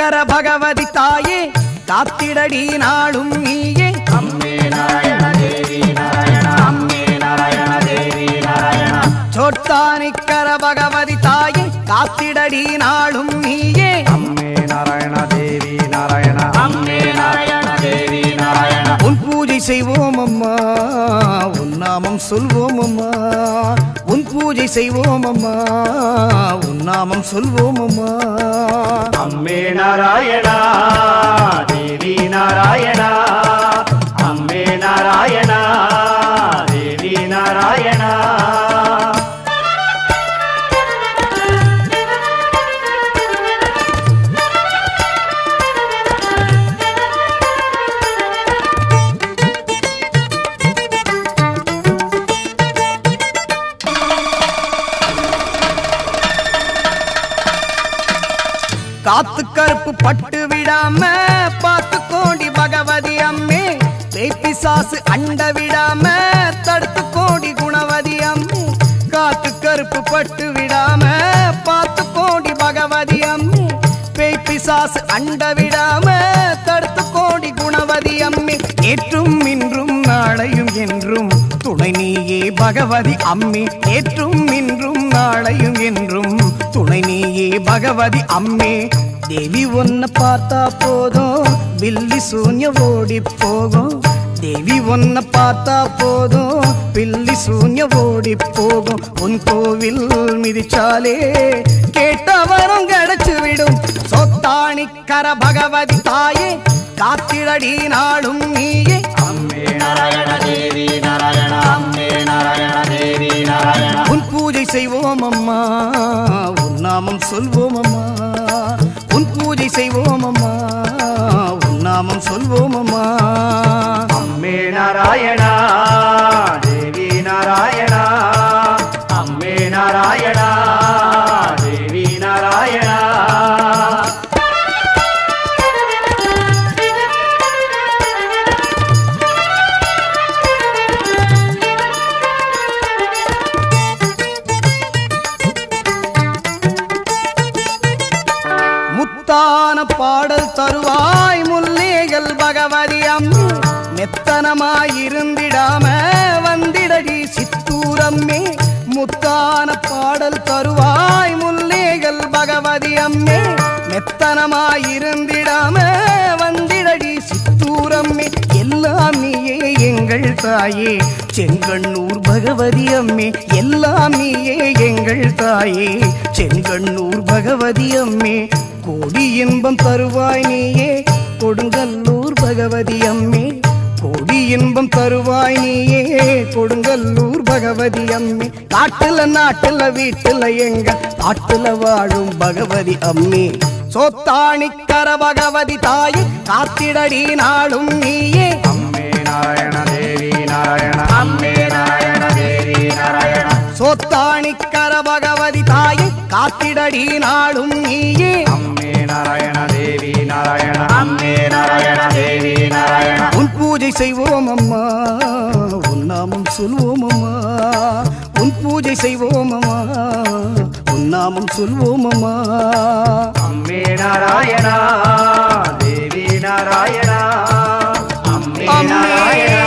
சோத்தானிக்கர பகவதி தாயே காத்திடடி நாளும் நீயே அம்மே நாராயண தேவி நாராயண அம்மே நாராயண தேவி நாராயண சோத்தானிக்கர பகவதி தாயே காத்திடடி நாளும் நீயே அம்மே நாராயண தேவி நாராயண அம்மே நாராயண தேவி நாராயண உன் பூஜை செய்வோம் அம்மா உன் நாமம் சொல்வோம் அம்மா உன் பூஜை செய்வோம் அம்மா உன் நாமம் சொல்வோம் அம்மா அம்மே நாராயணா தேவி நாராயணா அம்மே நாராயணா தேவி நாராயணா காத்து கருப்பு பட்டு விடாம பார்த்து கோடி பகவதி அம்மே பேப்பிசாசு அண்ட விடாம தடுத்து கோடி குணவதி அம்மே காத்து கருப்பு பட்டு விடாம பார்த்து கோடி பகவதி அம்மே பேப்பிசாசு அண்ட விடாம தடுத்து கோடி குணவதி அம்மே ஏற்றும் இன்றும் நாளையும் என்றும் துணை நீயே பகவதி அம்மே ஏற்றும் இன்றும் நாளையும் என்றும் துணை நீயே பகவதி அம்மே தேவி ஒன்ன பார்த்தா போதும் பில்லி சூன்ய ஓடி போகும் தேவி ஒன்ன பார்த்தா போதும் பில்லி சூன்ய ஓடி போகும் உன் கோவில் மிதிச்சாலே கேட்ட வரம் கிடைச்சு விடும் சோத்தானிக்கர பகவதி தாயே காத்திடடி நாளும் நீயே அம்மே நாராயண தேவி நாராயண அம்மே நாராயண தேவி நாராயண உன் பூஜை செய்வோம் அம்மா உன் நாமம் சொல்வோம் அம்மா உன் பூஜை செய்வோம் அம்மா உன் நாமம் சொல்வோம் அம்மா அம்மே நாராயணா தேவி நாராயணா அம்மே நாராயணா தேவி நாராயணா முத்தான பாடல் தருவாய் முல்லேகள் பகவதி அம்மே மெத்தனமாயிருந்திடாம வந்திடடி சித்தூரம்மே முத்தான பாடல் தருவாய் முல்லேகள் பகவதி அம்மே மெத்தனமாயிருந்திடாம வந்திடடி சித்தூரம்மே எல்லாம் நீயே எங்கள் தாயே செங்கண்ணூர் பகவதி அம்மே எல்லாம் நீயே எங்கள் தாயே செங்கண்ணூர் பகவதி அம்மே கோடி இன்பம் தருவாய் நீயே கொடுங்கல்லூர் பகவதி அம்மே கோடி இன்பம் தருவாய் நீயே கொடுங்கல்லூர் பகவதி அம்மே காட்டுல நாட்டுல வீட்டுல எங்க காட்டுல வாழும் பகவதி அம்மே சோத்தானிக்கர பகவதி தாயே காத்திடடி நாளும் நீயே அம்மே நாராயண தேவி நாராயண அம்மே நாராயண தேவி நாராயண சோத்தானிக்கர பகவதி தாயே காத்திடடி நாளும் நீயே அம்மே நாராயண தேவி நாராயண அம்மே நாராயண தேவி நாராயண உன் பூஜை செய்வோம் அம்மா உன் நாமம் சொல்வோம் அம்மா உன் பூஜை செய்வோம் அம்மா உன் நாமம் சொல்வோம் அம்மா அம்மே நாராயணா தேவி நாராயணா அம்மே நாராயணா